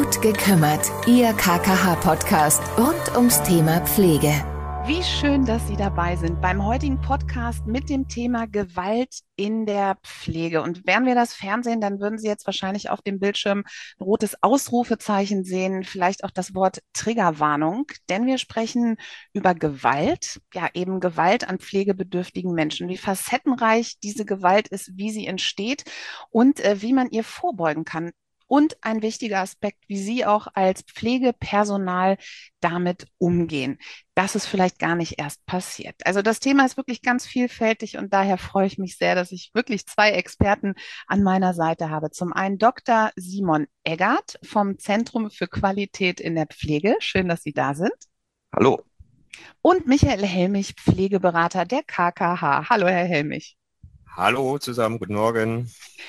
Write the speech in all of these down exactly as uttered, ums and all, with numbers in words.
Gut gekümmert, Ihr K K H-Podcast rund ums Thema Pflege. Wie schön, dass Sie dabei sind beim heutigen Podcast mit dem Thema Gewalt in der Pflege. Und wären wir das Fernsehen, dann würden Sie jetzt wahrscheinlich auf dem Bildschirm ein rotes Ausrufezeichen sehen, vielleicht auch das Wort Triggerwarnung, denn wir sprechen über Gewalt, ja eben Gewalt an pflegebedürftigen Menschen, wie facettenreich diese Gewalt ist, wie sie entsteht und äh, wie man ihr vorbeugen kann. Und ein wichtiger Aspekt, wie Sie auch als Pflegepersonal damit umgehen, dass es vielleicht gar nicht erst passiert. Also das Thema ist wirklich ganz vielfältig und daher freue ich mich sehr, dass ich wirklich zwei Experten an meiner Seite habe. Zum einen Doktor Simon Eggert vom Zentrum für Qualität in der Pflege. Schön, dass Sie da sind. Hallo. Und Michael Helmich, Pflegeberater der K K H. Hallo, Herr Helmich. Hallo zusammen, guten Morgen.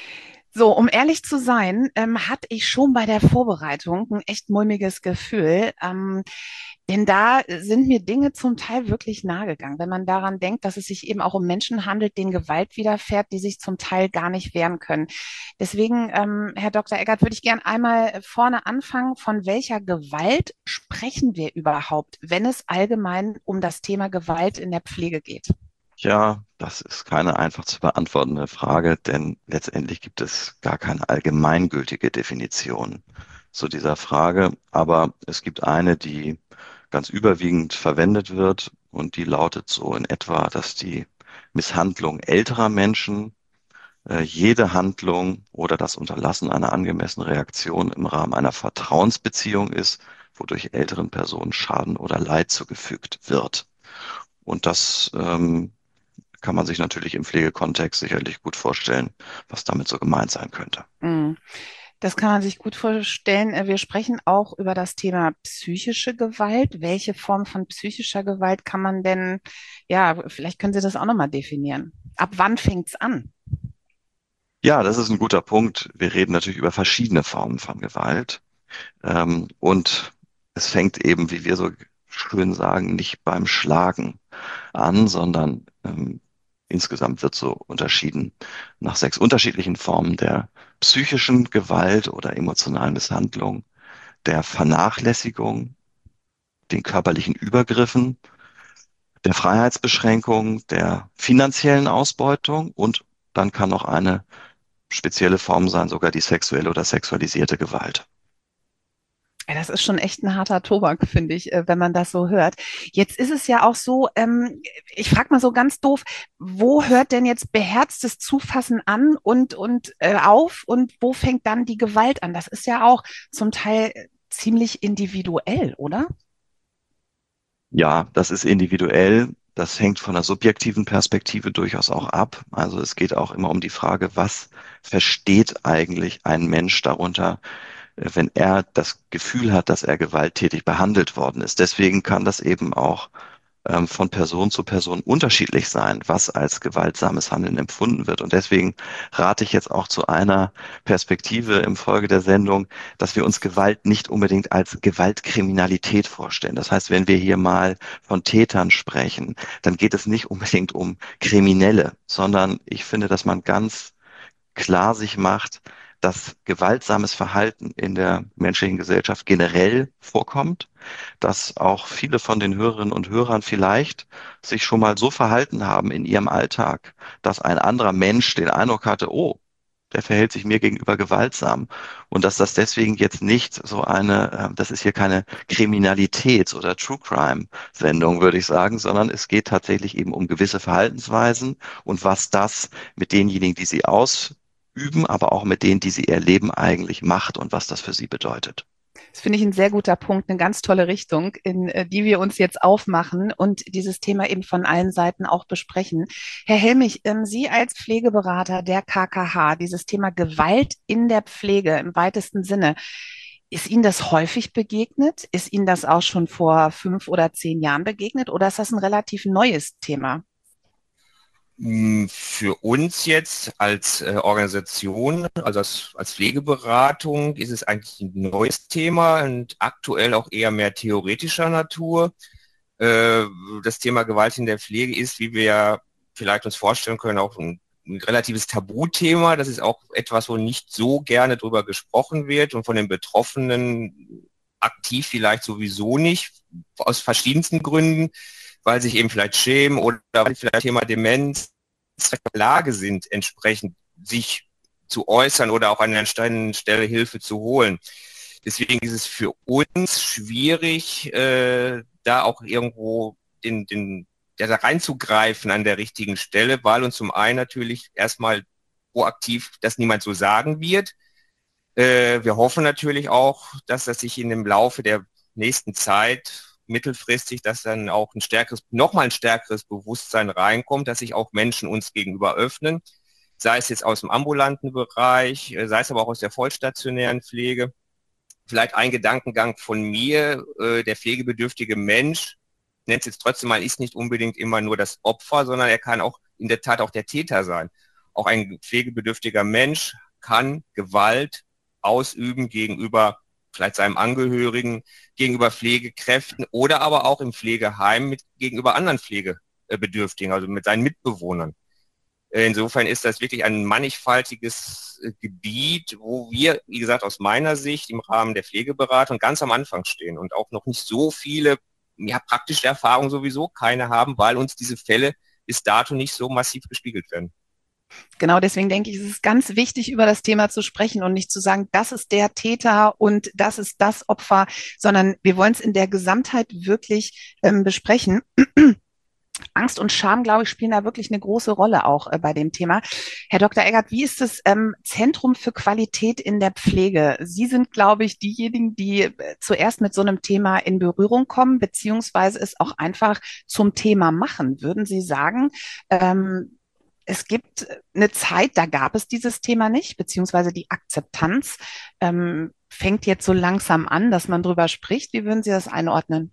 So, um ehrlich zu sein, ähm, hatte ich schon bei der Vorbereitung ein echt mulmiges Gefühl, ähm, denn da sind mir Dinge zum Teil wirklich nahegegangen, wenn man daran denkt, dass es sich eben auch um Menschen handelt, denen Gewalt widerfährt, die sich zum Teil gar nicht wehren können. Deswegen, ähm, Herr Doktor Eggert, würde ich gern einmal vorne anfangen. Von welcher Gewalt sprechen wir überhaupt, wenn es allgemein um das Thema Gewalt in der Pflege geht? Ja, das ist keine einfach zu beantwortende Frage, denn letztendlich gibt es gar keine allgemeingültige Definition zu dieser Frage. Aber es gibt eine, die ganz überwiegend verwendet wird und die lautet so in etwa, dass die Misshandlung älterer Menschen äh, jede Handlung oder das Unterlassen einer angemessenen Reaktion im Rahmen einer Vertrauensbeziehung ist, wodurch älteren Personen Schaden oder Leid zugefügt wird. Und das ähm, kann man sich natürlich im Pflegekontext sicherlich gut vorstellen, was damit so gemeint sein könnte. Mm. Das kann man sich gut vorstellen. Äh, Wir sprechen auch über das Thema psychische Gewalt. Welche Form von psychischer Gewalt kann man denn, ja, vielleicht können Sie das auch nochmal definieren. Ab wann fängt's an? Ja, das ist ein guter Punkt. Wir reden natürlich über verschiedene Formen von Gewalt. Ähm, und es fängt eben, wie wir so schön sagen, nicht beim Schlagen an, sondern ähm, insgesamt wird so unterschieden nach sechs unterschiedlichen Formen der psychischen Gewalt oder emotionalen Misshandlung, der Vernachlässigung, den körperlichen Übergriffen, der Freiheitsbeschränkung, der finanziellen Ausbeutung und dann kann noch eine spezielle Form sein, sogar die sexuelle oder sexualisierte Gewalt. Ja, das ist schon echt ein harter Tobak, finde ich, äh, wenn man das so hört. Jetzt ist es ja auch so, ähm, ich frage mal so ganz doof, wo hört denn jetzt beherztes Zufassen an und, und äh, auf und wo fängt dann die Gewalt an? Das ist ja auch zum Teil ziemlich individuell, oder? Ja, das ist individuell. Das hängt von der subjektiven Perspektive durchaus auch ab. Also es geht auch immer um die Frage, was versteht eigentlich ein Mensch darunter, äh, wenn er das Gefühl hat, dass er gewalttätig behandelt worden ist. Deswegen kann das eben auch ähm, von Person zu Person unterschiedlich sein, was als gewaltsames Handeln empfunden wird. Und deswegen rate ich jetzt auch zu einer Perspektive im Folge der Sendung, dass wir uns Gewalt nicht unbedingt als Gewaltkriminalität vorstellen. Das heißt, wenn wir hier mal von Tätern sprechen, dann geht es nicht unbedingt um Kriminelle, sondern ich finde, dass man ganz klar sich macht, dass gewaltsames Verhalten in der menschlichen Gesellschaft generell vorkommt, dass auch viele von den Hörerinnen und Hörern vielleicht sich schon mal so verhalten haben in ihrem Alltag, dass ein anderer Mensch den Eindruck hatte, oh, der verhält sich mir gegenüber gewaltsam. Und dass das deswegen jetzt nicht so eine, äh, das ist hier keine Kriminalitäts- oder True Crime-Sendung, würde ich sagen, sondern es geht tatsächlich eben um gewisse Verhaltensweisen und was das mit denjenigen, die sie ausüben, aber auch mit denen, die sie erleben, eigentlich macht und was das für sie bedeutet. Das finde ich ein sehr guter Punkt, eine ganz tolle Richtung, in äh, die wir uns jetzt aufmachen und dieses Thema eben von allen Seiten auch besprechen. Herr Helmich, ähm, Sie als Pflegeberater der K K H, dieses Thema Gewalt in der Pflege im weitesten Sinne, ist Ihnen das häufig begegnet? Ist Ihnen das auch schon vor fünf oder zehn Jahren begegnet oder ist das ein relativ neues Thema? Mm, Für uns jetzt als äh, Organisation, also als, als Pflegeberatung, ist es eigentlich ein neues Thema und aktuell auch eher mehr theoretischer Natur. Äh, Das Thema Gewalt in der Pflege ist, wie wir ja vielleicht uns vorstellen können, auch ein ein relatives Tabuthema. Das ist auch etwas, wo nicht so gerne drüber gesprochen wird und von den Betroffenen aktiv vielleicht sowieso nicht, aus verschiedensten Gründen, weil sich eben vielleicht schämen oder weil vielleicht Thema Demenz in der Lage sind, entsprechend sich zu äußern oder auch an der entscheidenden Stelle Hilfe zu holen. Deswegen ist es für uns schwierig, äh, da auch irgendwo den, den, ja, da reinzugreifen an der richtigen Stelle, weil uns zum einen natürlich erstmal proaktiv das niemand so sagen wird. Äh, wir hoffen natürlich auch, dass das sich in dem Laufe der nächsten Zeit mittelfristig, dass dann auch ein stärkeres, nochmal ein stärkeres Bewusstsein reinkommt, dass sich auch Menschen uns gegenüber öffnen, sei es jetzt aus dem ambulanten Bereich, sei es aber auch aus der vollstationären Pflege. Vielleicht ein Gedankengang von mir, äh, der pflegebedürftige Mensch, nennt es jetzt trotzdem mal, ist nicht unbedingt immer nur das Opfer, sondern er kann auch in der Tat auch der Täter sein. Auch ein pflegebedürftiger Mensch kann Gewalt ausüben gegenüber vielleicht seinem Angehörigen, gegenüber Pflegekräften oder aber auch im Pflegeheim mit, gegenüber anderen Pflegebedürftigen, also mit seinen Mitbewohnern. Insofern ist das wirklich ein mannigfaltiges Gebiet, wo wir, wie gesagt, aus meiner Sicht im Rahmen der Pflegeberatung ganz am Anfang stehen und auch noch nicht so viele, ja, praktische Erfahrungen sowieso keine haben, weil uns diese Fälle bis dato nicht so massiv gespiegelt werden. Genau, deswegen denke ich, es ist ganz wichtig, über das Thema zu sprechen und nicht zu sagen, das ist der Täter und das ist das Opfer, sondern wir wollen es in der Gesamtheit wirklich ähm, besprechen. Angst und Scham, glaube ich, spielen da wirklich eine große Rolle auch äh, bei dem Thema. Herr Doktor Eggert, wie ist das ähm, Zentrum für Qualität in der Pflege? Sie sind, glaube ich, diejenigen, die äh, zuerst mit so einem Thema in Berührung kommen, beziehungsweise es auch einfach zum Thema machen. Würden Sie sagen, ähm, es gibt eine Zeit, da gab es dieses Thema nicht, beziehungsweise die Akzeptanz ähm, fängt jetzt so langsam an, dass man drüber spricht. Wie würden Sie das einordnen?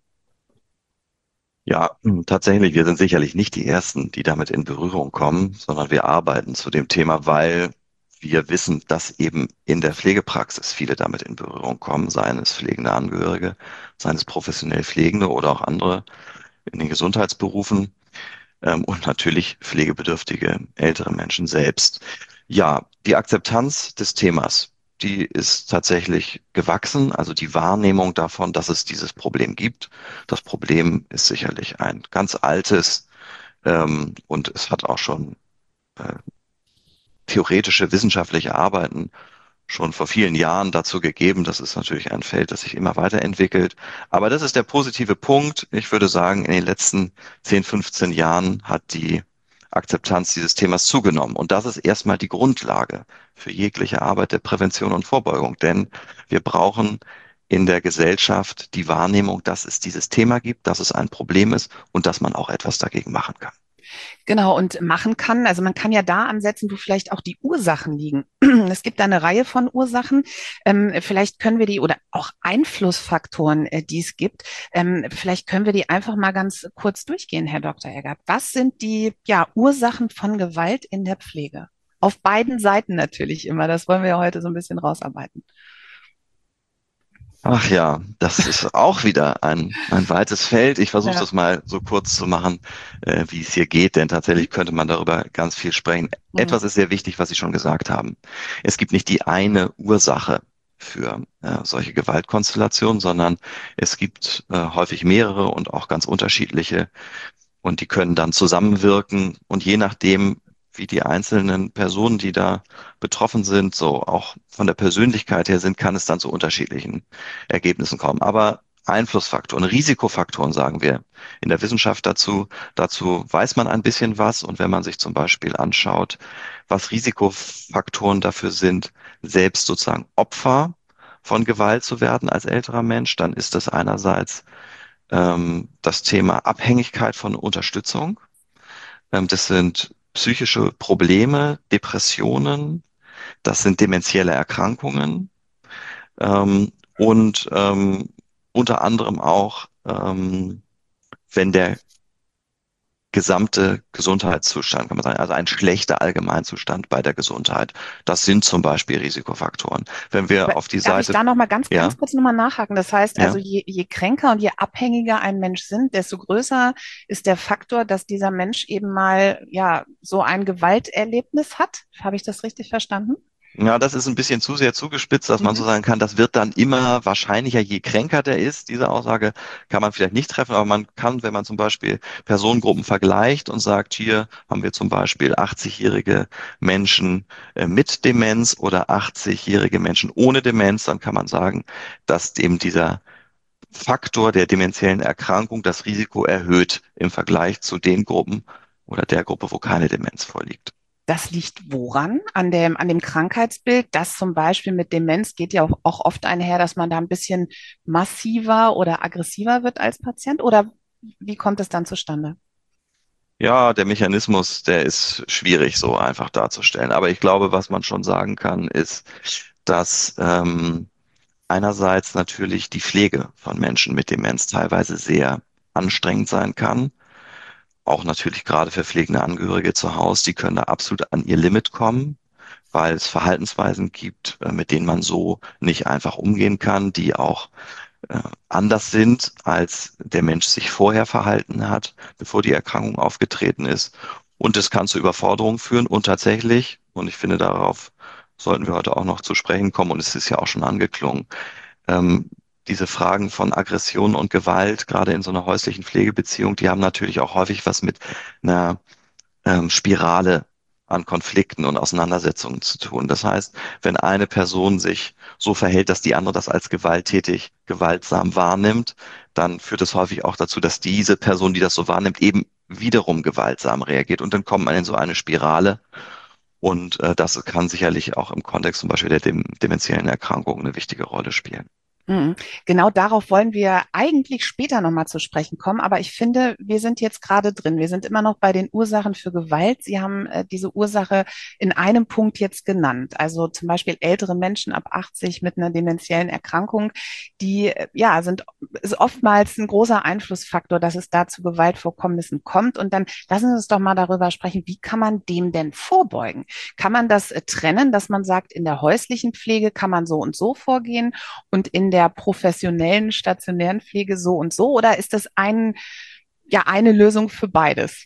Ja, tatsächlich, wir sind sicherlich nicht die Ersten, die damit in Berührung kommen, sondern wir arbeiten zu dem Thema, weil wir wissen, dass eben in der Pflegepraxis viele damit in Berührung kommen, seien es pflegende Angehörige, seien es professionell Pflegende oder auch andere in den Gesundheitsberufen, ähm, und natürlich pflegebedürftige ältere Menschen selbst. Ja, die Akzeptanz des Themas, die ist tatsächlich gewachsen, also die Wahrnehmung davon, dass es dieses Problem gibt. Das Problem ist sicherlich ein ganz altes, ähm, und es hat auch schon äh, theoretische wissenschaftliche Arbeiten schon vor vielen Jahren dazu gegeben. Das ist natürlich ein Feld, das sich immer weiterentwickelt. Aber das ist der positive Punkt. Ich würde sagen, in den letzten zehn, fünfzehn Jahren hat die Akzeptanz dieses Themas zugenommen. Und das ist erstmal die Grundlage für jegliche Arbeit der Prävention und Vorbeugung. Denn wir brauchen in der Gesellschaft die Wahrnehmung, dass es dieses Thema gibt, dass es ein Problem ist und dass man auch etwas dagegen machen kann. Genau, und machen kann, also man kann ja da ansetzen, wo vielleicht auch die Ursachen liegen. Es gibt da eine Reihe von Ursachen. Ähm, vielleicht können wir die oder auch Einflussfaktoren, äh, die es gibt, ähm, vielleicht können wir die einfach mal ganz kurz durchgehen, Herr Doktor Eggert. Was sind die, ja, Ursachen von Gewalt in der Pflege? Auf beiden Seiten natürlich immer. Das wollen wir ja heute so ein bisschen rausarbeiten. Ach ja, das ist auch wieder ein, ein weites Feld. Ich versuche Ja. das mal so kurz zu machen, äh, wie es hier geht, denn tatsächlich könnte man darüber ganz viel sprechen. Mhm. Etwas ist sehr wichtig, was Sie schon gesagt haben. Es gibt nicht die eine Ursache für äh, solche Gewaltkonstellationen, sondern es gibt äh, häufig mehrere und auch ganz unterschiedliche, und die können dann zusammenwirken, und je nachdem, wie die einzelnen Personen, die da betroffen sind, so auch von der Persönlichkeit her sind, kann es dann zu unterschiedlichen Ergebnissen kommen. Aber Einflussfaktoren, Risikofaktoren sagen wir in der Wissenschaft dazu. Dazu weiß man ein bisschen was. Und wenn man sich zum Beispiel anschaut, was Risikofaktoren dafür sind, selbst sozusagen Opfer von Gewalt zu werden als älterer Mensch, dann ist das einerseits ähm, das Thema Abhängigkeit von Unterstützung. Ähm, das sind psychische Probleme, Depressionen, das sind dementielle Erkrankungen, ähm, und ähm, unter anderem auch, ähm, wenn der gesamte Gesundheitszustand, kann man sagen, also ein schlechter Allgemeinzustand bei der Gesundheit. Das sind zum Beispiel Risikofaktoren. Wenn wir Aber auf die darf ich Seite, da noch mal ganz, ganz ja, kurz noch mal nachhaken? Das heißt also, ja, je, je kränker und je abhängiger ein Mensch sind, desto größer ist der Faktor, dass dieser Mensch eben mal ja so ein Gewalterlebnis hat. Habe ich das richtig verstanden? ja, das ist ein bisschen zu sehr zugespitzt, dass man so Mhm. sagen kann, das wird dann immer wahrscheinlicher, je kränker der ist. Diese Aussage kann man vielleicht nicht treffen, aber man kann, wenn man zum Beispiel Personengruppen vergleicht und sagt, hier haben wir zum Beispiel achtzig-jährige Menschen äh, mit Demenz oder achtzig-jährige Menschen ohne Demenz, dann kann man sagen, dass eben dieser Faktor der dementiellen Erkrankung das Risiko erhöht im Vergleich zu den Gruppen oder der Gruppe, wo keine Demenz vorliegt. Das liegt woran? An dem, an dem Krankheitsbild, das zum Beispiel mit Demenz geht ja auch, auch oft einher, dass man da ein bisschen massiver oder aggressiver wird als Patient? Oder wie kommt es dann zustande? Ja, der Mechanismus, der ist schwierig so einfach darzustellen. Aber ich glaube, was man schon sagen kann, ist, dass ähm, einerseits natürlich die Pflege von Menschen mit Demenz teilweise sehr anstrengend sein kann. Auch natürlich gerade für pflegende Angehörige zu Hause, die können da absolut an ihr Limit kommen, weil es Verhaltensweisen gibt, äh, mit denen man so nicht einfach umgehen kann, die auch äh, anders sind, als der Mensch sich vorher verhalten hat, bevor die Erkrankung aufgetreten ist. Und es kann zu Überforderungen führen. Und tatsächlich, und ich finde, darauf sollten wir heute auch noch zu sprechen kommen, und es ist ja auch schon angeklungen, ähm, diese Fragen von Aggression und Gewalt, gerade in so einer häuslichen Pflegebeziehung, die haben natürlich auch häufig was mit einer ähm, Spirale an Konflikten und Auseinandersetzungen zu tun. Das heißt, wenn eine Person sich so verhält, dass die andere das als gewalttätig, gewaltsam wahrnimmt, dann führt es häufig auch dazu, dass diese Person, die das so wahrnimmt, eben wiederum gewaltsam reagiert. Und dann kommt man in so eine Spirale. Und äh, das kann sicherlich auch im Kontext zum Beispiel der dem, dementiellen Erkrankung eine wichtige Rolle spielen. Mhm. Genau darauf wollen wir eigentlich später nochmal zu sprechen kommen, aber ich finde, wir sind jetzt gerade drin. Wir sind immer noch bei den Ursachen für Gewalt. Sie haben äh, diese Ursache in einem Punkt jetzt genannt. Also zum Beispiel ältere Menschen ab achtzig mit einer dementiellen Erkrankung, die äh, ja sind, ist oftmals ein großer Einflussfaktor, dass es da zu Gewaltvorkommnissen kommt. Und dann lassen Sie uns doch mal darüber sprechen, wie kann man dem denn vorbeugen? Kann man das äh, trennen, dass man sagt, in der häuslichen Pflege kann man so und so vorgehen und in der professionellen stationären Pflege so und so? Oder ist das ein, ja, eine Lösung für beides?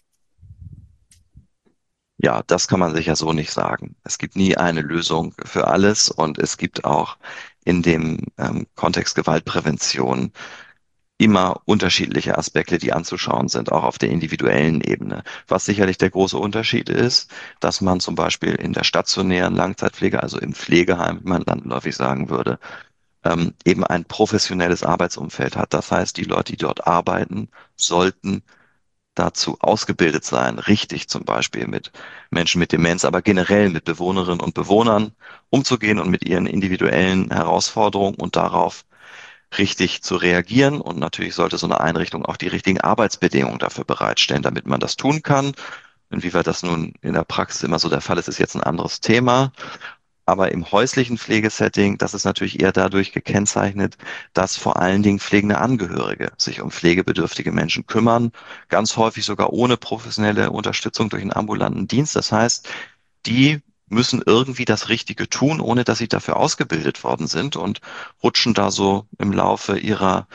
Ja, das kann man sicher so nicht sagen. Es gibt nie eine Lösung für alles und es gibt auch in dem ähm, Kontext Gewaltprävention immer unterschiedliche Aspekte, die anzuschauen sind, auch auf der individuellen Ebene. Was sicherlich der große Unterschied ist, dass man zum Beispiel in der stationären Langzeitpflege, also im Pflegeheim, wie man landläufig sagen würde, ähm, eben ein professionelles Arbeitsumfeld hat. Das heißt, die Leute, die dort arbeiten, sollten dazu ausgebildet sein, richtig zum Beispiel mit Menschen mit Demenz, aber generell mit Bewohnerinnen und Bewohnern umzugehen und mit ihren individuellen Herausforderungen und darauf richtig zu reagieren. Und natürlich sollte so eine Einrichtung auch die richtigen Arbeitsbedingungen dafür bereitstellen, damit man das tun kann. Inwieweit das nun in der Praxis immer so der Fall ist, ist jetzt ein anderes Thema. Aber im häuslichen Pflegesetting, das ist natürlich eher dadurch gekennzeichnet, dass vor allen Dingen pflegende Angehörige sich um pflegebedürftige Menschen kümmern, ganz häufig sogar ohne professionelle Unterstützung durch einen ambulanten Dienst. Das heißt, die müssen irgendwie das Richtige tun, ohne dass sie dafür ausgebildet worden sind und rutschen da so im Laufe ihrer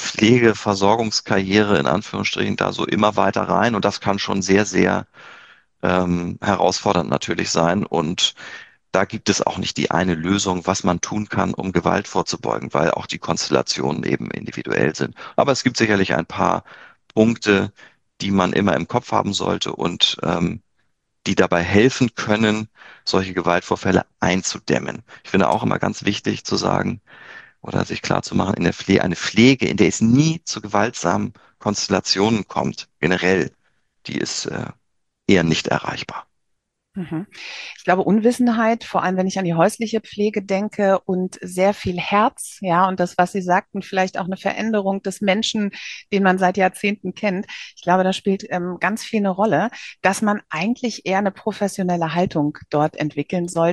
Pflegeversorgungskarriere in Anführungsstrichen da so immer weiter rein. Und das kann schon sehr, sehr ähm, herausfordernd natürlich sein. Und da gibt es auch nicht die eine Lösung, was man tun kann, um Gewalt vorzubeugen, weil auch die Konstellationen eben individuell sind. Aber es gibt sicherlich ein paar Punkte, die man immer im Kopf haben sollte und ähm, die dabei helfen können, solche Gewaltvorfälle einzudämmen. Ich finde auch immer ganz wichtig zu sagen oder sich klar zu machen, in der Pflege, eine Pflege, in der es nie zu gewaltsamen Konstellationen kommt, generell, die ist äh, eher nicht erreichbar. Mhm. Ich glaube, Unwissenheit, vor allem wenn ich an die häusliche Pflege denke und sehr viel Herz, ja, und das, was Sie sagten, vielleicht auch eine Veränderung des Menschen, den man seit Jahrzehnten kennt. Ich glaube, das spielt ähm, ganz viel eine Rolle, dass man eigentlich eher eine professionelle Haltung dort entwickeln sollte.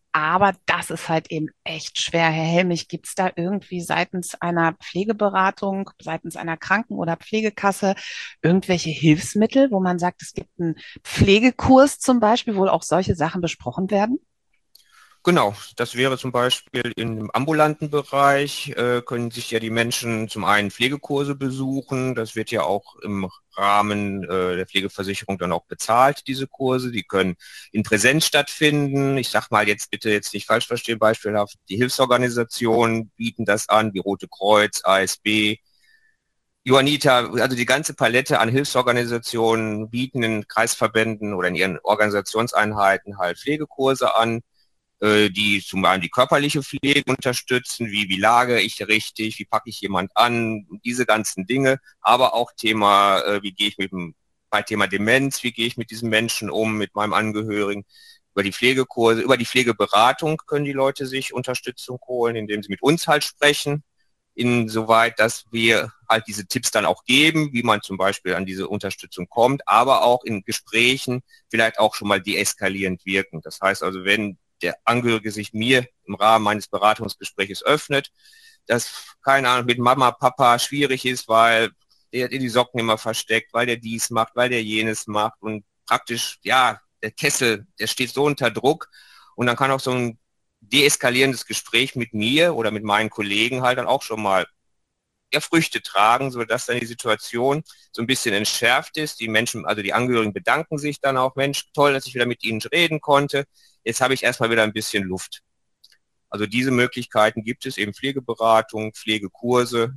Aber das ist halt eben echt schwer. Herr Helmich, gibt es da irgendwie seitens einer Pflegeberatung, seitens einer Kranken- oder Pflegekasse irgendwelche Hilfsmittel, wo man sagt, es gibt einen Pflegekurs zum Beispiel, wo auch solche Sachen besprochen werden? Genau, das wäre zum Beispiel im ambulanten Bereich, äh, können sich ja die Menschen zum einen Pflegekurse besuchen. Das wird ja auch im Rahmen äh, der Pflegeversicherung dann auch bezahlt, diese Kurse. Die können in Präsenz stattfinden. Ich sage mal jetzt bitte jetzt nicht falsch verstehen, beispielhaft die Hilfsorganisationen bieten das an, wie Rote Kreuz, A S B, Johanniter, also die ganze Palette an Hilfsorganisationen bieten in Kreisverbänden oder in ihren Organisationseinheiten halt Pflegekurse an, die zum einen die körperliche Pflege unterstützen, wie, wie lagere ich richtig, wie packe ich jemand an, diese ganzen Dinge, aber auch Thema, äh, wie gehe ich mit dem, bei Thema Demenz, wie gehe ich mit diesen Menschen um, mit meinem Angehörigen, über die Pflegekurse, über die Pflegeberatung können die Leute sich Unterstützung holen, indem sie mit uns halt sprechen, insoweit, dass wir halt diese Tipps dann auch geben, wie man zum Beispiel an diese Unterstützung kommt, aber auch in Gesprächen vielleicht auch schon mal deeskalierend wirken. Das heißt also, wenn der Angehörige sich mir im Rahmen meines Beratungsgesprächs öffnet, dass, keine Ahnung, mit Mama, Papa schwierig ist, weil der die Socken immer versteckt, weil der dies macht, weil der jenes macht und praktisch, ja, der Kessel, der steht so unter Druck und dann kann auch so ein deeskalierendes Gespräch mit mir oder mit meinen Kollegen halt dann auch schon mal ja, Früchte tragen, sodass dann die Situation so ein bisschen entschärft ist. Die Menschen, also die Angehörigen bedanken sich dann auch, Mensch, toll, dass ich wieder mit Ihnen reden konnte. Jetzt habe ich erstmal wieder ein bisschen Luft. Also diese Möglichkeiten gibt es, eben Pflegeberatung, Pflegekurse.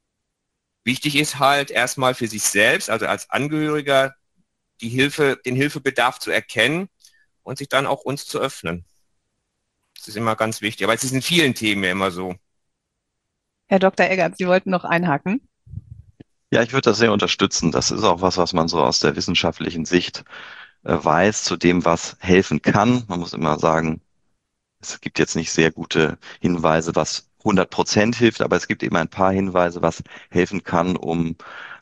Wichtig ist halt erstmal für sich selbst, also als Angehöriger, die Hilfe, den Hilfebedarf zu erkennen und sich dann auch uns zu öffnen. Das ist immer ganz wichtig. Aber es ist in vielen Themen ja immer so. Herr Doktor Eggert, Sie wollten noch einhaken. Ja, ich würde das sehr unterstützen. Das ist auch was, was man so aus der wissenschaftlichen Sicht äh, weiß, zu dem, was helfen kann. Man muss immer sagen, es gibt jetzt nicht sehr gute Hinweise, was hundert Prozent hilft, aber es gibt eben ein paar Hinweise, was helfen kann, um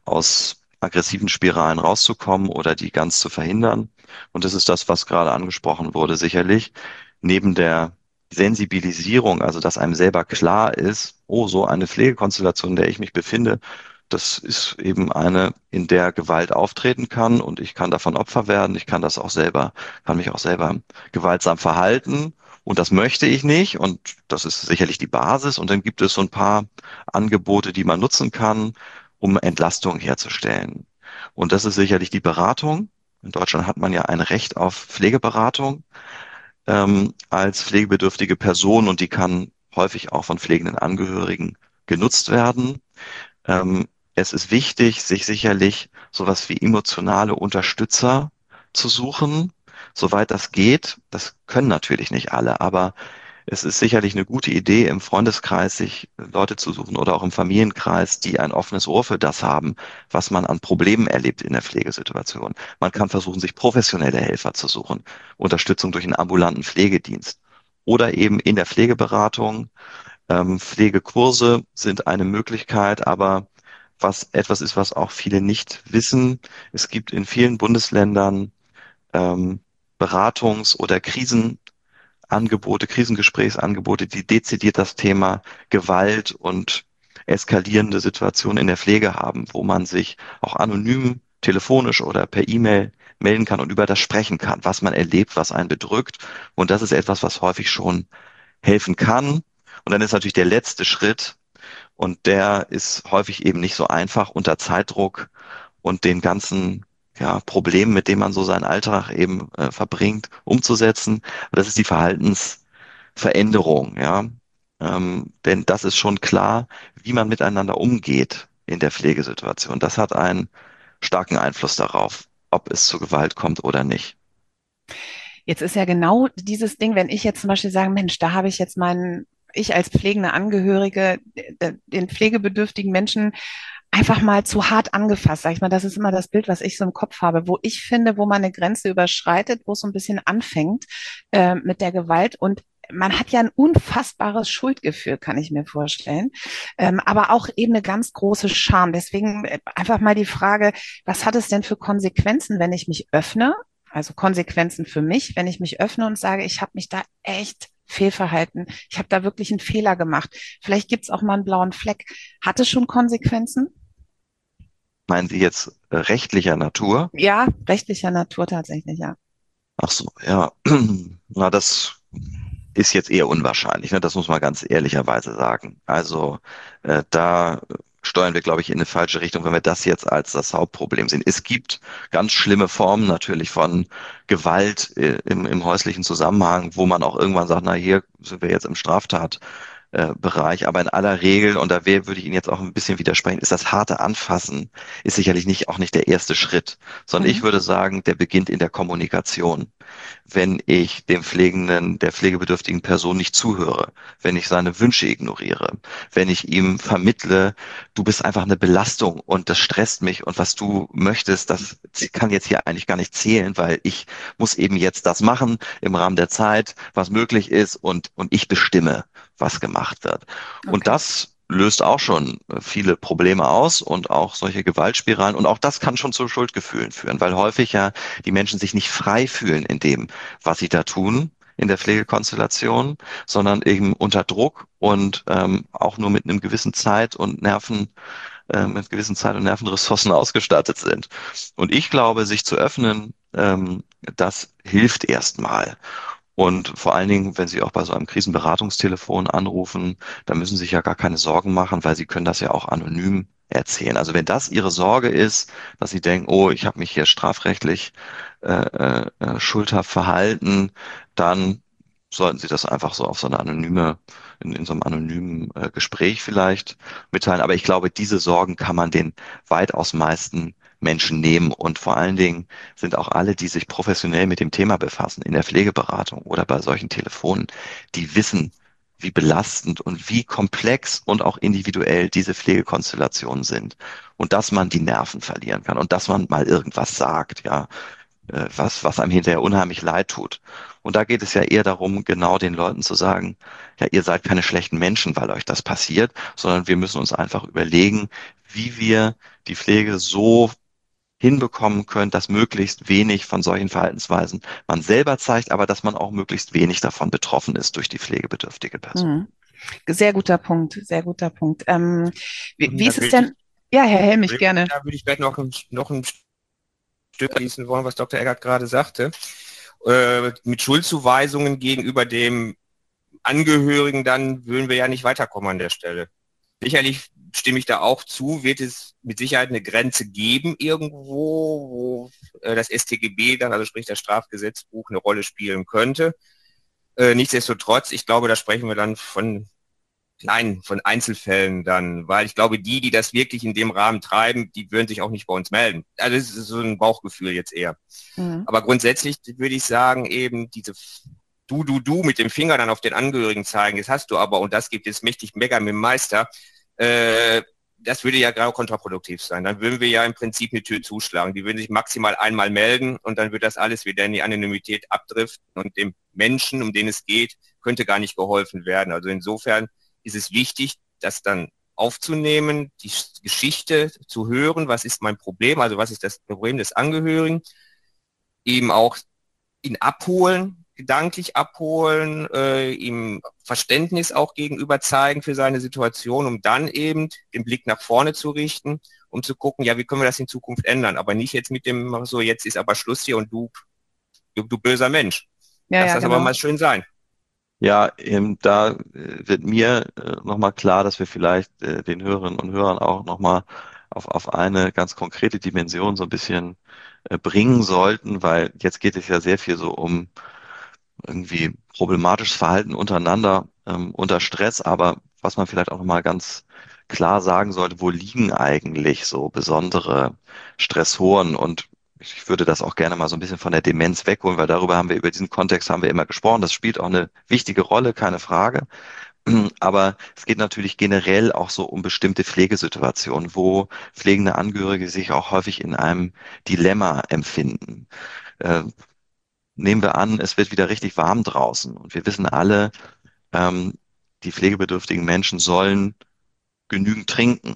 aus aggressiven Spiralen rauszukommen oder die ganz zu verhindern. Und das ist das, was gerade angesprochen wurde, sicherlich. Neben der Sensibilisierung, also dass einem selber klar ist, oh, so eine Pflegekonstellation, in der ich mich befinde, das ist eben eine, in der Gewalt auftreten kann und ich kann davon Opfer werden. Ich kann das auch selber, kann mich auch selber gewaltsam verhalten. Und das möchte ich nicht. Und das ist sicherlich die Basis. Und dann gibt es so ein paar Angebote, die man nutzen kann, um Entlastung herzustellen. Und das ist sicherlich die Beratung. In Deutschland hat man ja ein Recht auf Pflegeberatung ähm, als pflegebedürftige Person und die kann häufig auch von pflegenden Angehörigen genutzt werden. Ähm, es ist wichtig, sich sicherlich sowas wie emotionale Unterstützer zu suchen, soweit das geht. Das können natürlich nicht alle, aber es ist sicherlich eine gute Idee, im Freundeskreis sich Leute zu suchen oder auch im Familienkreis, die ein offenes Ohr für das haben, was man an Problemen erlebt in der Pflegesituation. Man kann versuchen, sich professionelle Helfer zu suchen, Unterstützung durch einen ambulanten Pflegedienst oder eben in der Pflegeberatung. Ähm, Pflegekurse sind eine Möglichkeit, aber was etwas ist, was auch viele nicht wissen, es gibt in vielen Bundesländern ähm, Beratungs- oder Krisenangebote, Krisengesprächsangebote, die dezidiert das Thema Gewalt und eskalierende Situationen in der Pflege haben, wo man sich auch anonym, telefonisch oder per E-Mail melden kann und über das sprechen kann, was man erlebt, was einen bedrückt. Und das ist etwas, was häufig schon helfen kann. Und dann ist natürlich der letzte Schritt, und der ist häufig eben nicht so einfach unter Zeitdruck und den ganzen ja, Problemen, mit denen man so seinen Alltag eben äh, verbringt, umzusetzen. Das ist die Verhaltensveränderung, ja. Ähm, denn das ist schon klar, wie man miteinander umgeht in der Pflegesituation. Das hat einen starken Einfluss darauf, ob es zu Gewalt kommt oder nicht. Jetzt ist ja genau dieses Ding, wenn ich jetzt zum Beispiel sage, Mensch, da habe ich jetzt meinen, ich als pflegende Angehörige, äh, den pflegebedürftigen Menschen einfach mal zu hart angefasst, sag ich mal. Das ist immer das Bild, was ich so im Kopf habe, wo ich finde, wo man eine Grenze überschreitet, wo es so ein bisschen anfängt äh, mit der Gewalt. Und man hat ja ein unfassbares Schuldgefühl, kann ich mir vorstellen, ähm, aber auch eben eine ganz große Scham. Deswegen äh, einfach mal die Frage, was hat es denn für Konsequenzen, wenn ich mich öffne? Also Konsequenzen für mich, wenn ich mich öffne und sage, ich habe mich da echt Fehlverhalten. Ich habe da wirklich einen Fehler gemacht. Vielleicht gibt es auch mal einen blauen Fleck. Hat es schon Konsequenzen? Meinen Sie jetzt äh, rechtlicher Natur? Ja, rechtlicher Natur tatsächlich, ja. Ach so, ja. Na, das ist jetzt eher unwahrscheinlich, ne? Das muss man ganz ehrlicherweise sagen. Also äh, da steuern wir, glaube ich, in eine falsche Richtung, wenn wir das jetzt als das Hauptproblem sehen. Es gibt ganz schlimme Formen natürlich von Gewalt äh, im, im häuslichen Zusammenhang, wo man auch irgendwann sagt, na, hier sind wir jetzt im Straftat. äh, Bereich, aber in aller Regel, und da wär, würde ich Ihnen jetzt auch ein bisschen widersprechen, ist das harte Anfassen ist sicherlich nicht auch nicht der erste Schritt, sondern ich Mhm. würde sagen, der beginnt in der Kommunikation. Wenn ich dem Pflegenden, der pflegebedürftigen Person nicht zuhöre, wenn ich seine Wünsche ignoriere, wenn ich ihm vermittle, du bist einfach eine Belastung und das stresst mich und was du möchtest, das kann jetzt hier eigentlich gar nicht zählen, weil ich muss eben jetzt das machen im Rahmen der Zeit, was möglich ist und, und ich bestimme, was gemacht wird. Und Okay. das löst auch schon äh, viele Probleme aus und auch solche Gewaltspiralen. Und auch das kann schon zu Schuldgefühlen führen, weil häufig ja die Menschen sich nicht frei fühlen in dem, was sie da tun in der Pflegekonstellation, sondern eben unter Druck und ähm, auch nur mit einem gewissen Zeit und Nerven, äh, mit gewissen Zeit und Nervenressourcen ausgestattet sind. Und ich glaube, sich zu öffnen, ähm, das hilft erstmal. Und vor allen Dingen, wenn Sie auch bei so einem Krisenberatungstelefon anrufen, da müssen Sie sich ja gar keine Sorgen machen, weil Sie können das ja auch anonym erzählen. Also wenn das Ihre Sorge ist, dass Sie denken, oh, ich habe mich hier strafrechtlich äh, äh, äh, schuldhaft verhalten, dann sollten Sie das einfach so auf so eine anonyme, in, in so einem anonymen äh, Gespräch vielleicht mitteilen. Aber ich glaube, diese Sorgen kann man den weitaus meisten Menschen nehmen und vor allen Dingen sind auch alle, die sich professionell mit dem Thema befassen, in der Pflegeberatung oder bei solchen Telefonen, die wissen, wie belastend und wie komplex und auch individuell diese Pflegekonstellationen sind. Und dass man die Nerven verlieren kann und dass man mal irgendwas sagt, ja, äh, was, was einem hinterher unheimlich leid tut. Und da geht es ja eher darum, genau den Leuten zu sagen, ja, ihr seid keine schlechten Menschen, weil euch das passiert, sondern wir müssen uns einfach überlegen, wie wir die Pflege so hinbekommen könnt, dass möglichst wenig von solchen Verhaltensweisen man selber zeigt, aber dass man auch möglichst wenig davon betroffen ist durch die pflegebedürftige Person. Mhm. Sehr guter Punkt, sehr guter Punkt. Ähm, wie, Und wie da ist es würde ich, denn? Ja, Herr Helmich, gerne. da würde ich vielleicht noch ein, noch ein Stück schließen wollen, was Doktor Eggert gerade sagte. Äh, mit Schuldzuweisungen gegenüber dem Angehörigen, dann würden wir ja nicht weiterkommen an der Stelle. Sicherlich stimme ich da auch zu, wird es mit Sicherheit eine Grenze geben irgendwo, wo äh, das S T G B dann, also sprich das Strafgesetzbuch, eine Rolle spielen könnte. Äh, nichtsdestotrotz, ich glaube, da sprechen wir dann von kleinen, von Einzelfällen dann, weil ich glaube, die, die das wirklich in dem Rahmen treiben, die würden sich auch nicht bei uns melden. Also das ist so ein Bauchgefühl jetzt eher. Mhm. Aber grundsätzlich würde ich sagen, eben diese Du, du, du mit dem Finger dann auf den Angehörigen zeigen, das hast du aber und das gibt es mächtig mega mit dem Meister, äh, das würde ja gerade kontraproduktiv sein. Dann würden wir ja im Prinzip eine Tür zuschlagen. Die würden sich maximal einmal melden und dann wird das alles wieder in die Anonymität abdriften und dem Menschen, um den es geht, könnte gar nicht geholfen werden. Also insofern ist es wichtig, das dann aufzunehmen, die Geschichte zu hören, was ist mein Problem, also was ist das Problem des Angehörigen, eben auch ihn abholen, gedanklich abholen, äh, ihm Verständnis auch gegenüber zeigen für seine Situation, um dann eben den Blick nach vorne zu richten, um zu gucken, ja, wie können wir das in Zukunft ändern, aber nicht jetzt mit dem, so jetzt ist aber Schluss hier und du, du, du böser Mensch. Ja, Lass ja, das aber genau. mal schön sein. Ja, ähm, da äh, wird mir äh, nochmal klar, dass wir vielleicht äh, den Hörerinnen und Hörern auch nochmal auf, auf eine ganz konkrete Dimension so ein bisschen äh, bringen sollten, weil jetzt geht es ja sehr viel so um irgendwie problematisches Verhalten untereinander ähm, unter Stress, aber was man vielleicht auch nochmal ganz klar sagen sollte, wo liegen eigentlich so besondere Stressoren und ich würde das auch gerne mal so ein bisschen von der Demenz wegholen, weil darüber haben wir, über diesen Kontext haben wir immer gesprochen. Das spielt auch eine wichtige Rolle, keine Frage. Aber es geht natürlich generell auch so um bestimmte Pflegesituationen, wo pflegende Angehörige sich auch häufig in einem Dilemma empfinden. Äh, Nehmen wir an, es wird wieder richtig warm draußen und wir wissen alle, ähm, die pflegebedürftigen Menschen sollen genügend trinken.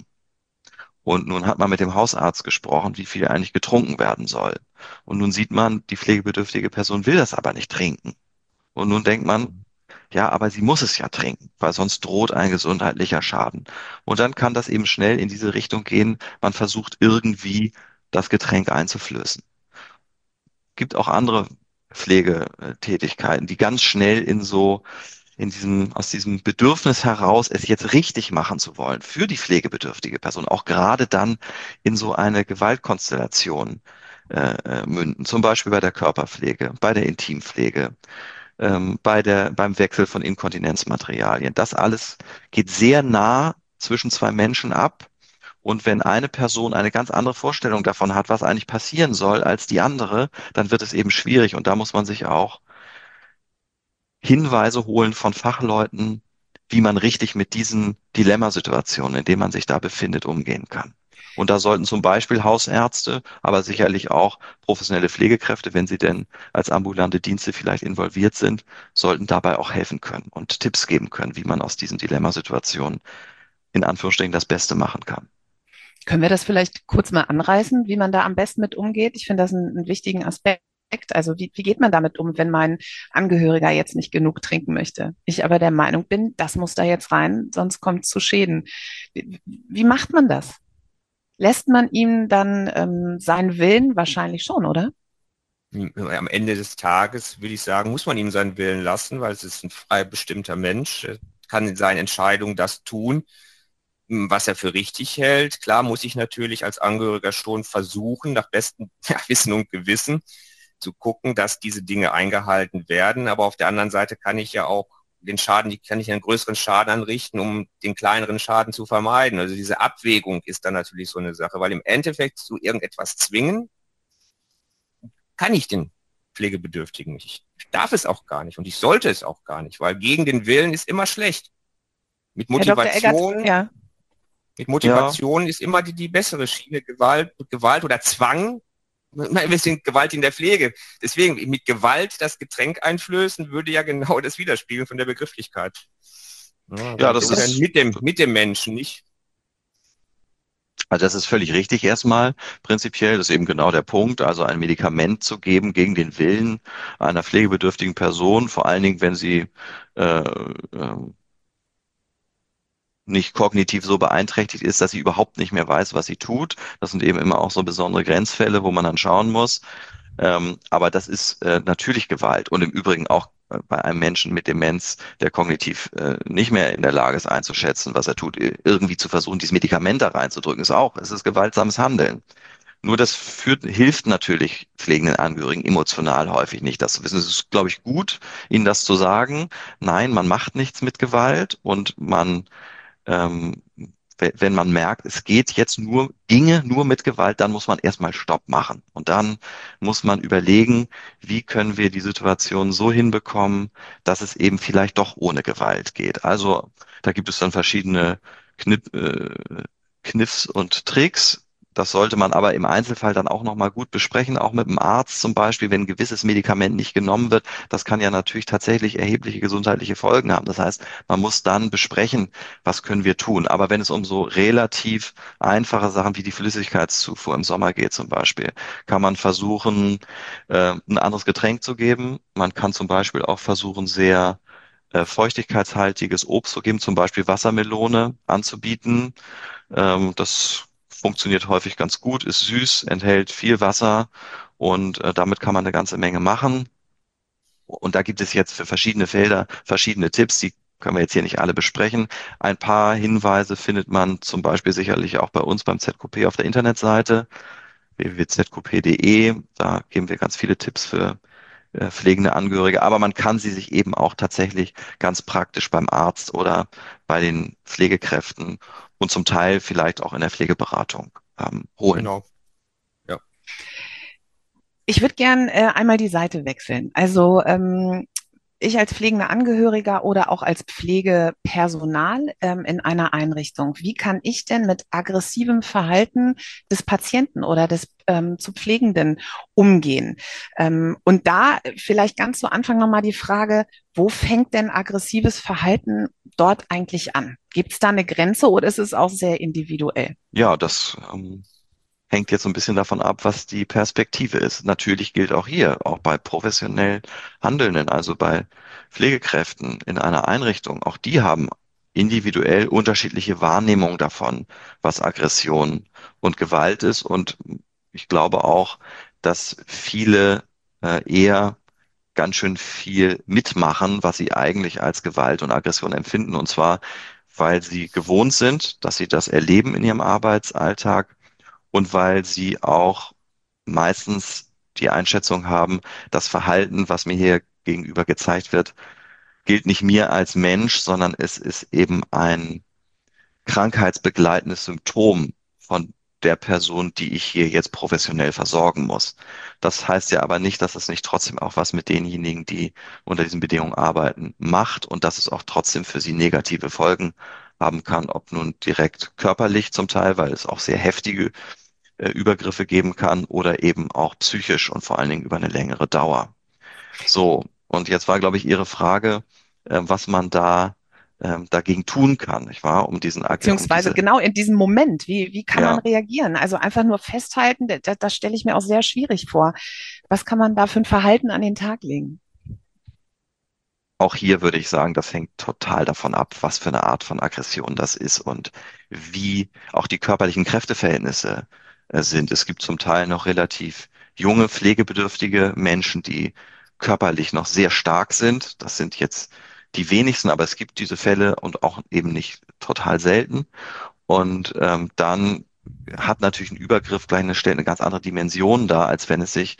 Und nun hat man mit dem Hausarzt gesprochen, wie viel eigentlich getrunken werden soll. Und nun sieht man, die pflegebedürftige Person will das aber nicht trinken. Und nun denkt man, Ja, aber sie muss es ja trinken, weil sonst droht ein gesundheitlicher Schaden. Und dann kann das eben schnell in diese Richtung gehen. Man versucht irgendwie das Getränk einzuflößen. Gibt auch andere Pflegetätigkeiten, die ganz schnell in so, in diesem, aus diesem Bedürfnis heraus, es jetzt richtig machen zu wollen, für die pflegebedürftige Person, auch gerade dann in so eine Gewaltkonstellation äh, äh, münden. Zum Beispiel bei der Körperpflege, bei der Intimpflege, ähm, bei der, beim Wechsel von Inkontinenzmaterialien. Das alles geht sehr nah zwischen zwei Menschen ab. Und wenn eine Person eine ganz andere Vorstellung davon hat, was eigentlich passieren soll, als die andere, dann wird es eben schwierig. Und da muss man sich auch Hinweise holen von Fachleuten, wie man richtig mit diesen Dilemmasituationen, in denen man sich da befindet, umgehen kann. Und da sollten zum Beispiel Hausärzte, aber sicherlich auch professionelle Pflegekräfte, wenn sie denn als ambulante Dienste vielleicht involviert sind, sollten dabei auch helfen können und Tipps geben können, wie man aus diesen Dilemmasituationen in Anführungsstrichen das Beste machen kann. Können wir das vielleicht kurz mal anreißen, wie man da am besten mit umgeht? Ich finde das einen, einen wichtigen Aspekt. Also wie, wie geht man damit um, wenn mein Angehöriger jetzt nicht genug trinken möchte? Ich aber der Meinung bin, das muss da jetzt rein, sonst kommt es zu Schäden. Wie, wie macht man das? Lässt man ihm dann ähm, seinen Willen? Wahrscheinlich schon, oder? Am Ende des Tages würde ich sagen, muss man ihm seinen Willen lassen, weil es ist ein frei bestimmter Mensch, er kann in seinen Entscheidungen das tun, was er für richtig hält. Klar muss ich natürlich als Angehöriger schon versuchen, nach bestem ja, Wissen und Gewissen zu gucken, dass diese Dinge eingehalten werden. Aber auf der anderen Seite kann ich ja auch den Schaden, die kann ich einen größeren Schaden anrichten, um den kleineren Schaden zu vermeiden. Also diese Abwägung ist dann natürlich so eine Sache, weil im Endeffekt zu irgendetwas zwingen, kann ich den Pflegebedürftigen nicht. Ich darf es auch gar nicht und ich sollte es auch gar nicht, weil gegen den Willen ist immer schlecht. Mit Herr Doktor Eggert, Motivation, ja. mit Ja, Motivation ist immer die, die bessere Schiene. Gewalt, Gewalt oder Zwang. Wir sind Gewalt in der Pflege. Deswegen, mit Gewalt das Getränk einflößen, würde ja genau das widerspiegeln von der Begrifflichkeit. Ja, ja, weil das oder ist, mit dem, mit dem Menschen, nicht? also das ist völlig richtig erstmal. Prinzipiell das ist eben genau der Punkt. Also ein Medikament zu geben gegen den Willen einer pflegebedürftigen Person, vor allen Dingen, wenn sie äh, äh, nicht kognitiv so beeinträchtigt ist, dass sie überhaupt nicht mehr weiß, was sie tut. Das sind eben immer auch so besondere Grenzfälle, wo man dann schauen muss. Ähm, aber das ist äh, natürlich Gewalt und im Übrigen auch äh, bei einem Menschen mit Demenz, der kognitiv äh, nicht mehr in der Lage ist einzuschätzen, was er tut, irgendwie zu versuchen, dieses Medikament da reinzudrücken, ist auch, es ist gewaltsames Handeln. Nur das führt, hilft natürlich pflegenden Angehörigen emotional häufig nicht, das zu wissen. Es ist, glaube ich, gut, ihnen das zu sagen. Nein, man macht nichts mit Gewalt und man ähm, we- wenn man merkt, es geht jetzt nur, ginge nur mit Gewalt, dann muss man erstmal Stopp machen. Und dann muss man überlegen, wie können wir die Situation so hinbekommen, dass es eben vielleicht doch ohne Gewalt geht. Also da gibt es dann verschiedene Knip, äh, Kniffs und Tricks. Das sollte man aber im Einzelfall dann auch nochmal gut besprechen, auch mit dem Arzt zum Beispiel, wenn ein gewisses Medikament nicht genommen wird. Das kann ja natürlich tatsächlich erhebliche gesundheitliche Folgen haben. Das heißt, man muss dann besprechen, was können wir tun. Aber wenn es um so relativ einfache Sachen wie die Flüssigkeitszufuhr im Sommer geht zum Beispiel, kann man versuchen, äh, ein anderes Getränk zu geben. Man kann zum Beispiel auch versuchen, sehr äh, feuchtigkeitshaltiges Obst zu geben, zum Beispiel Wassermelone anzubieten. Ähm, das funktioniert häufig ganz gut, ist süß, enthält viel Wasser und äh, damit kann man eine ganze Menge machen. Und da gibt es jetzt für verschiedene Felder verschiedene Tipps, die können wir jetzt hier nicht alle besprechen. Ein paar Hinweise findet man zum Beispiel sicherlich auch bei uns beim Z Q P auf der Internetseite w w w punkt z q p punkt d e. Da geben wir ganz viele Tipps für äh, pflegende Angehörige, aber man kann sie sich eben auch tatsächlich ganz praktisch beim Arzt oder bei den Pflegekräften und zum Teil vielleicht auch in der Pflegeberatung ähm, holen. Genau. Ja. Ich würde gern äh, einmal die Seite wechseln. Also ähm, ich als pflegender Angehöriger oder auch als Pflegepersonal ähm, in einer Einrichtung, wie kann ich denn mit aggressivem Verhalten des Patienten oder des ähm, zu Pflegenden umgehen? Ähm, und da vielleicht ganz zu Anfang nochmal die Frage, wo fängt denn aggressives Verhalten dort eigentlich an? Gibt es da eine Grenze oder ist es auch sehr individuell? Ja, das ähm, hängt jetzt so ein bisschen davon ab, was die Perspektive ist. Natürlich gilt auch hier, auch bei professionell Handelnden, also bei Pflegekräften in einer Einrichtung, auch die haben individuell unterschiedliche Wahrnehmungen davon, was Aggression und Gewalt ist. Und ich glaube auch, dass viele äh, eher ganz schön viel mitmachen, was sie eigentlich als Gewalt und Aggression empfinden. Und zwar, weil sie gewohnt sind, dass sie das erleben in ihrem Arbeitsalltag und weil sie auch meistens die Einschätzung haben, das Verhalten, was mir hier gegenüber gezeigt wird, gilt nicht mir als Mensch, sondern es ist eben ein krankheitsbegleitendes Symptom von der Person, die ich hier jetzt professionell versorgen muss. Das heißt ja aber nicht, dass es nicht trotzdem auch was mit denjenigen, die unter diesen Bedingungen arbeiten, macht und dass es auch trotzdem für sie negative Folgen haben kann, ob nun direkt körperlich zum Teil, weil es auch sehr heftige äh, Übergriffe geben kann oder eben auch psychisch und vor allen Dingen über eine längere Dauer. So, und jetzt war, glaube ich, Ihre Frage, äh, was man da ähm, dagegen tun kann, nicht wahr? Um diesen, Ag- um Beziehungsweise diese, genau in diesem Moment, wie, wie kann man ja, reagieren? Also einfach nur festhalten, das, das stelle ich mir auch sehr schwierig vor. Was kann man da für ein Verhalten an den Tag legen? auch hier würde ich sagen, das hängt total davon ab, was für eine Art von Aggression das ist und wie auch die körperlichen Kräfteverhältnisse äh, sind. Es gibt zum Teil noch relativ junge, pflegebedürftige Menschen, die körperlich noch sehr stark sind. Das sind jetzt die wenigsten, aber es gibt diese Fälle und auch eben nicht total selten. Und ähm, dann hat natürlich ein Übergriff gleich eine, stellt eine ganz andere Dimension dar, als wenn es sich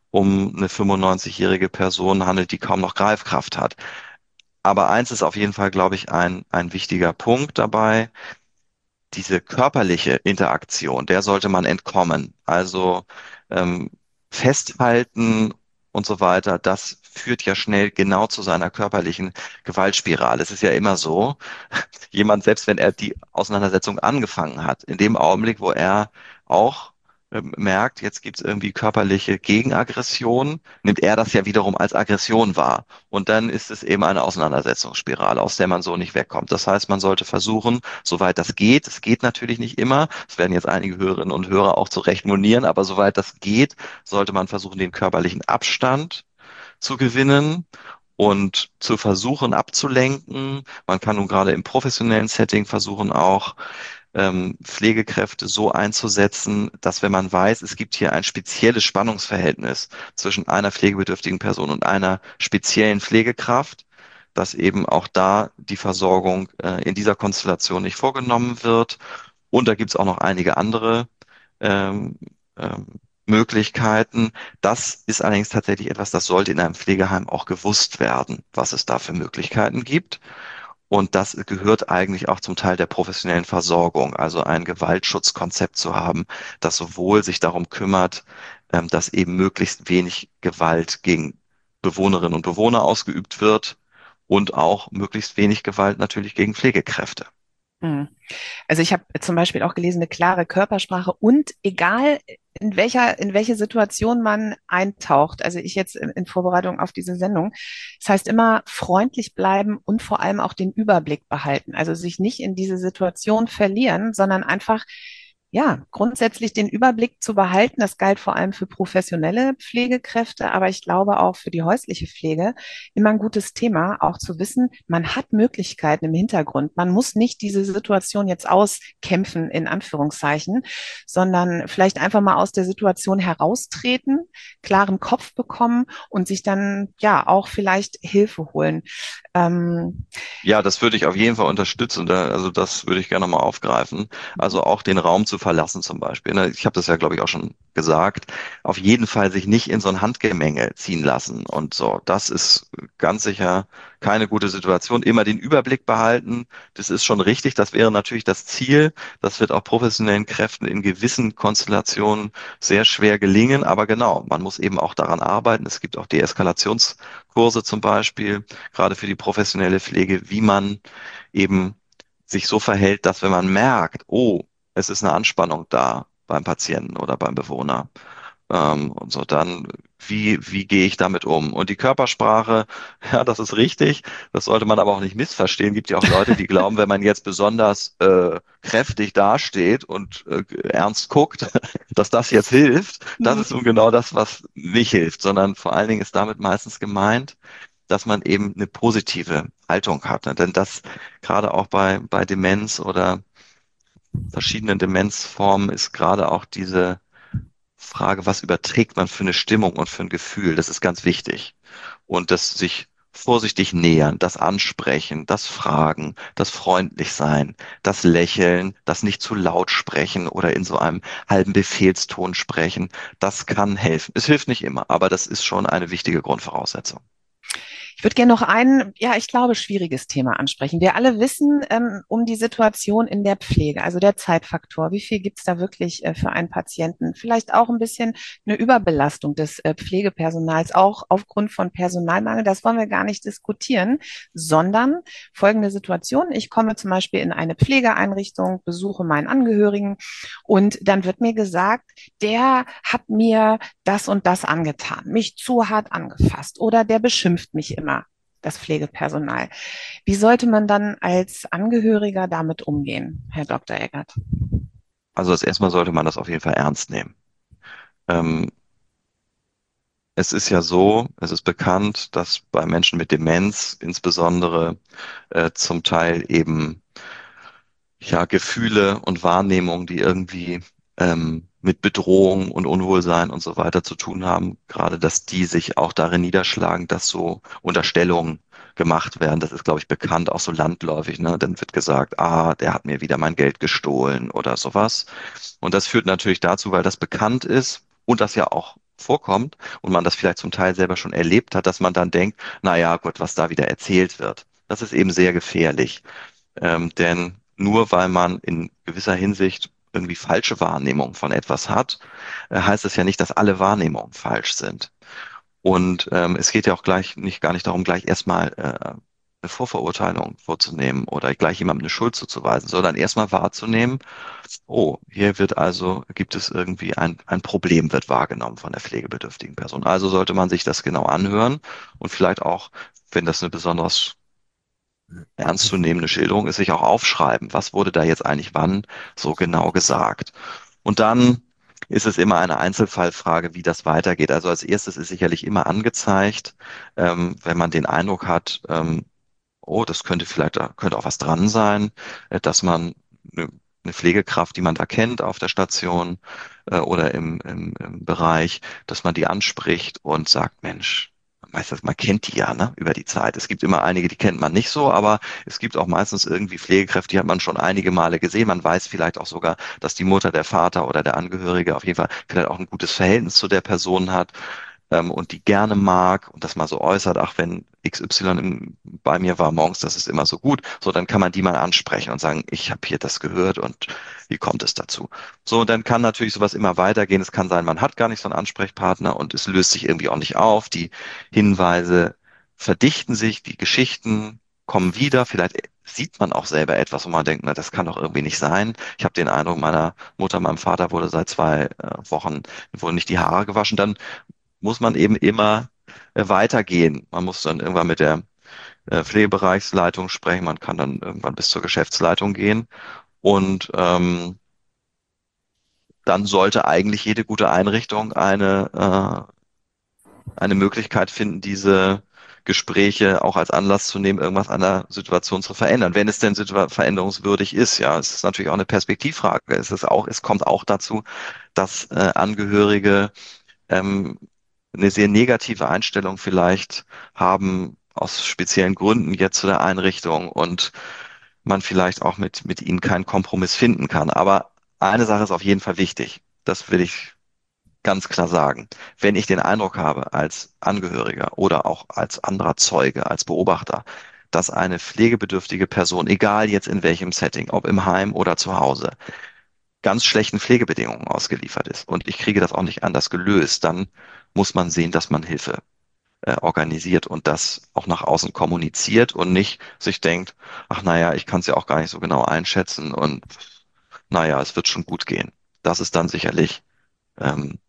um eine fünfundneunzig-jährige Person handelt, die kaum noch Greifkraft hat. Aber eins ist auf jeden Fall, glaube ich, ein, ein wichtiger Punkt dabei. Diese körperliche Interaktion, der sollte man entkommen. Also ähm, festhalten und so weiter, das führt ja schnell genau zu seiner körperlichen Gewaltspirale. Es ist ja immer so, jemand, selbst wenn er die Auseinandersetzung angefangen hat, in dem Augenblick, wo er auch ähm, merkt, jetzt gibt es irgendwie körperliche Gegenaggression, nimmt er das ja wiederum als Aggression wahr. Und dann ist es eben eine Auseinandersetzungsspirale, aus der man so nicht wegkommt. Das heißt, man sollte versuchen, soweit das geht, es geht natürlich nicht immer, es werden jetzt einige Hörerinnen und Hörer auch zu Recht monieren, aber soweit das geht, sollte man versuchen, den körperlichen Abstand zu gewinnen und zu versuchen abzulenken. Man kann nun gerade im professionellen Setting versuchen auch ähm, Pflegekräfte so einzusetzen, dass wenn man weiß, es gibt hier ein spezielles Spannungsverhältnis zwischen einer pflegebedürftigen Person und einer speziellen Pflegekraft, dass eben auch da die Versorgung äh, in dieser Konstellation nicht vorgenommen wird. Und da gibt es auch noch einige andere ähm, ähm, Möglichkeiten. Das ist allerdings tatsächlich etwas, das sollte in einem Pflegeheim auch gewusst werden, was es da für Möglichkeiten gibt. Und das gehört eigentlich auch zum Teil der professionellen Versorgung, also ein Gewaltschutzkonzept zu haben, das sowohl sich darum kümmert, ähm, dass eben möglichst wenig Gewalt gegen Bewohnerinnen und Bewohner ausgeübt wird und auch möglichst wenig Gewalt natürlich gegen Pflegekräfte. Hm. Also ich habe zum Beispiel auch gelesen, eine klare Körpersprache und egal in welcher, in welche Situation man eintaucht, also ich jetzt in, in Vorbereitung auf diese Sendung, das heißt immer freundlich bleiben und vor allem auch den Überblick behalten. Also sich nicht in diese Situation verlieren, sondern einfach ja, grundsätzlich den Überblick zu behalten. Das galt vor allem für professionelle Pflegekräfte, aber ich glaube auch für die häusliche Pflege immer ein gutes Thema, auch zu wissen, man hat Möglichkeiten im Hintergrund. Man muss nicht diese Situation jetzt auskämpfen, in Anführungszeichen, sondern vielleicht einfach mal aus der Situation heraustreten, klaren Kopf bekommen und sich dann ja auch vielleicht Hilfe holen. Ähm, Ja, das würde ich auf jeden Fall unterstützen. Da- Also das würde ich gerne mal aufgreifen. Also auch den Raum zu verlassen zum Beispiel. Ne? Ich habe das ja, glaube ich, auch schon gesagt. Auf jeden Fall sich nicht in so ein Handgemenge ziehen lassen und so. Das ist ganz sicher keine gute Situation. Immer den Überblick behalten. Das ist schon richtig. Das wäre natürlich das Ziel. Das wird auch professionellen Kräften in gewissen Konstellationen sehr schwer gelingen. Aber genau, man muss eben auch daran arbeiten. Es gibt auch Deeskalationskurse zum Beispiel gerade für die professionelle Pflege, wie man eben sich so verhält, dass wenn man merkt, oh, es ist eine Anspannung da beim Patienten oder beim Bewohner Ähm, und so dann, wie, wie gehe ich damit um? Und die Körpersprache, ja, das ist richtig. Das sollte man aber auch nicht missverstehen. Gibt ja auch Leute, die glauben, wenn man jetzt besonders äh, kräftig dasteht und äh, ernst guckt, dass das jetzt hilft. Das ist nun genau das, was nicht hilft, sondern vor allen Dingen ist damit meistens gemeint, dass man eben eine positive Haltung hat. Ne? Denn das gerade auch bei, bei Demenz oder verschiedenen Demenzformen ist gerade auch diese Frage, was überträgt man für eine Stimmung und für ein Gefühl? Das ist ganz wichtig. Und das sich vorsichtig nähern, das Ansprechen, das Fragen, das freundlich sein, das Lächeln, das nicht zu laut sprechen oder in so einem halben Befehlston sprechen, das kann helfen. Es hilft nicht immer, aber das ist schon eine wichtige Grundvoraussetzung. Ich würde gerne noch ein, ja, ich glaube, schwieriges Thema ansprechen. Wir alle wissen ähm, um die Situation in der Pflege, also der Zeitfaktor. Wie viel gibt es da wirklich äh, für einen Patienten? Vielleicht auch ein bisschen eine Überbelastung des äh, Pflegepersonals, auch aufgrund von Personalmangel. Das wollen wir gar nicht diskutieren, sondern folgende Situation. Ich komme zum Beispiel in eine Pflegeeinrichtung, besuche meinen Angehörigen und dann wird mir gesagt, der hat mir das und das angetan, mich zu hart angefasst oder der beschimpft mich immer, das Pflegepersonal. Wie sollte man dann als Angehöriger damit umgehen, Herr Doktor Eggert? Also als erstmal sollte man das auf jeden Fall ernst nehmen. Ähm, Es ist ja so, es ist bekannt, dass bei Menschen mit Demenz insbesondere äh, zum Teil eben ja Gefühle und Wahrnehmungen, die irgendwie ähm, mit Bedrohung und Unwohlsein und so weiter zu tun haben, gerade dass die sich auch darin niederschlagen, dass so Unterstellungen gemacht werden. Das ist, glaube ich, bekannt, auch so landläufig. Ne? Dann wird gesagt, ah, der hat mir wieder mein Geld gestohlen oder sowas. Und das führt natürlich dazu, weil das bekannt ist und das ja auch vorkommt und man das vielleicht zum Teil selber schon erlebt hat, dass man dann denkt, na ja, Gott, was da wieder erzählt wird. Das ist eben sehr gefährlich. Ähm, denn nur weil man in gewisser Hinsicht irgendwie falsche Wahrnehmung von etwas hat, äh, heißt es ja nicht, dass alle Wahrnehmungen falsch sind. Und ähm, es geht ja auch gleich nicht gar nicht darum, gleich erstmal äh, eine Vorverurteilung vorzunehmen oder gleich jemandem eine Schuld zuzuweisen, sondern erstmal wahrzunehmen, oh, hier wird also, gibt es irgendwie ein, ein Problem wird wahrgenommen von der pflegebedürftigen Person. Also sollte man sich das genau anhören und vielleicht auch, wenn das eine besonders ernstzunehmende Schilderung ist, sich auch aufschreiben, was wurde da jetzt eigentlich wann so genau gesagt. Und dann ist es immer eine Einzelfallfrage, wie das weitergeht. Also als erstes ist sicherlich immer angezeigt, ähm, wenn man den Eindruck hat, ähm, oh, das könnte vielleicht, da könnte auch was dran sein, äh, dass man eine, eine Pflegekraft, die man da kennt auf der Station äh, oder im, im, im Bereich, dass man die anspricht und sagt, Mensch, meistens, man kennt die ja, ne, über die Zeit. Es gibt immer einige, die kennt man nicht so, aber es gibt auch meistens irgendwie Pflegekräfte, die hat man schon einige Male gesehen. Man weiß vielleicht auch sogar, dass die Mutter, der Vater oder der Angehörige auf jeden Fall vielleicht auch ein gutes Verhältnis zu der Person hat ähm, und die gerne mag und das mal so äußert, ach, wenn X Y im, bei mir war morgens, das ist immer so gut, so dann kann man die mal ansprechen und sagen, ich habe hier das gehört und wie kommt es dazu? So, und dann kann natürlich sowas immer weitergehen. Es kann sein, man hat gar nicht so einen Ansprechpartner und es löst sich irgendwie auch nicht auf. Die Hinweise verdichten sich, die Geschichten kommen wieder. Vielleicht sieht man auch selber etwas, wo man denkt, na, das kann doch irgendwie nicht sein. Ich habe den Eindruck, meiner Mutter, meinem Vater wurde seit zwei äh, Wochen wurden nicht die Haare gewaschen. Dann muss man eben immer äh, weitergehen. Man muss dann irgendwann mit der äh, Pflegebereichsleitung sprechen. Man kann dann irgendwann bis zur Geschäftsleitung gehen. Und ähm, dann sollte eigentlich jede gute Einrichtung eine, äh, eine Möglichkeit finden, diese Gespräche auch als Anlass zu nehmen, irgendwas an der Situation zu verändern, wenn es denn situa- veränderungswürdig ist. Ja, es ist natürlich auch eine Perspektivfrage. Es ist auch, es kommt auch dazu, dass äh, Angehörige ähm, eine sehr negative Einstellung vielleicht haben aus speziellen Gründen jetzt zu der Einrichtung und man vielleicht auch mit, mit ihnen keinen Kompromiss finden kann. Aber eine Sache ist auf jeden Fall wichtig. Das will ich ganz klar sagen. Wenn ich den Eindruck habe, als Angehöriger oder auch als anderer Zeuge, als Beobachter, dass eine pflegebedürftige Person, egal jetzt in welchem Setting, ob im Heim oder zu Hause, ganz schlechten Pflegebedingungen ausgeliefert ist und ich kriege das auch nicht anders gelöst, dann muss man sehen, dass man Hilfe äh, organisiert und das auch nach außen kommuniziert und nicht sich denkt, ach naja, ich kann es ja auch gar nicht so genau einschätzen und naja, es wird schon gut gehen. Das ist dann sicherlich ähm,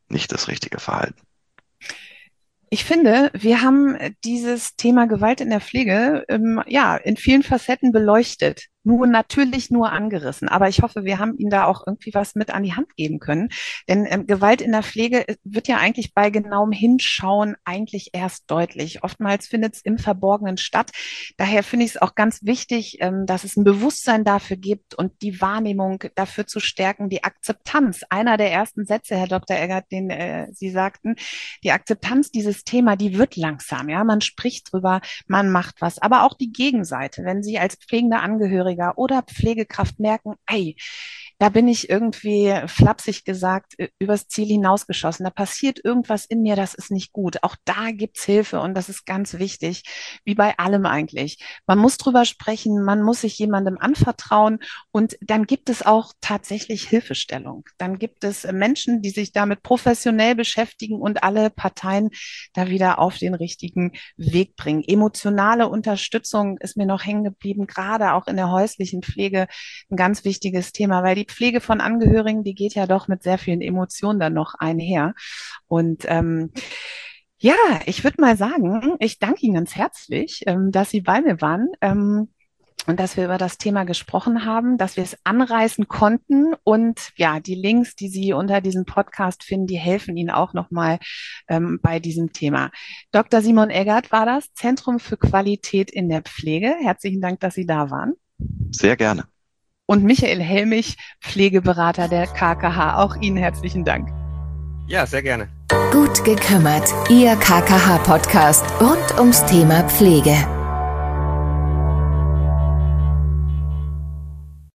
nicht das richtige Verhalten. Ich finde, wir haben dieses Thema Gewalt in der Pflege ähm, ja in vielen Facetten beleuchtet. Nur natürlich nur angerissen. Aber ich hoffe, wir haben Ihnen da auch irgendwie was mit an die Hand geben können. Denn ähm, Gewalt in der Pflege wird ja eigentlich bei genauem Hinschauen eigentlich erst deutlich. Oftmals findet es im Verborgenen statt. Daher finde ich es auch ganz wichtig, ähm, dass es ein Bewusstsein dafür gibt und die Wahrnehmung dafür zu stärken, die Akzeptanz. Einer der ersten Sätze, Herr Doktor Eggert, den äh, Sie sagten, die Akzeptanz dieses Thema, die wird langsam. Ja, man spricht drüber, man macht was. Aber auch die Gegenseite, wenn Sie als pflegende Angehörige oder Pflegekraft merken, ey, da bin ich irgendwie flapsig gesagt übers Ziel hinausgeschossen. Da passiert irgendwas in mir, das ist nicht gut. Auch da gibt's Hilfe und das ist ganz wichtig, wie bei allem eigentlich. Man muss drüber sprechen, man muss sich jemandem anvertrauen und dann gibt es auch tatsächlich Hilfestellung. Dann gibt es Menschen, die sich damit professionell beschäftigen und alle Parteien da wieder auf den richtigen Weg bringen. Emotionale Unterstützung ist mir noch hängen geblieben, gerade auch in der häuslichen Pflege ein ganz wichtiges Thema, weil die Pflege von Angehörigen, die geht ja doch mit sehr vielen Emotionen dann noch einher. Und ähm, ja, ich würde mal sagen, ich danke Ihnen ganz herzlich, ähm, dass Sie bei mir waren. Ähm, und dass wir über das Thema gesprochen haben, dass wir es anreißen konnten und ja, die Links, die Sie unter diesem Podcast finden, die helfen Ihnen auch nochmal ähm, bei diesem Thema. Doktor Simon Eggert war das, Zentrum für Qualität in der Pflege. Herzlichen Dank, dass Sie da waren. Sehr gerne. Und Michael Helmich, Pflegeberater der K K H. Auch Ihnen herzlichen Dank. Ja, sehr gerne. Gut gekümmert, Ihr K K H-Podcast rund ums Thema Pflege.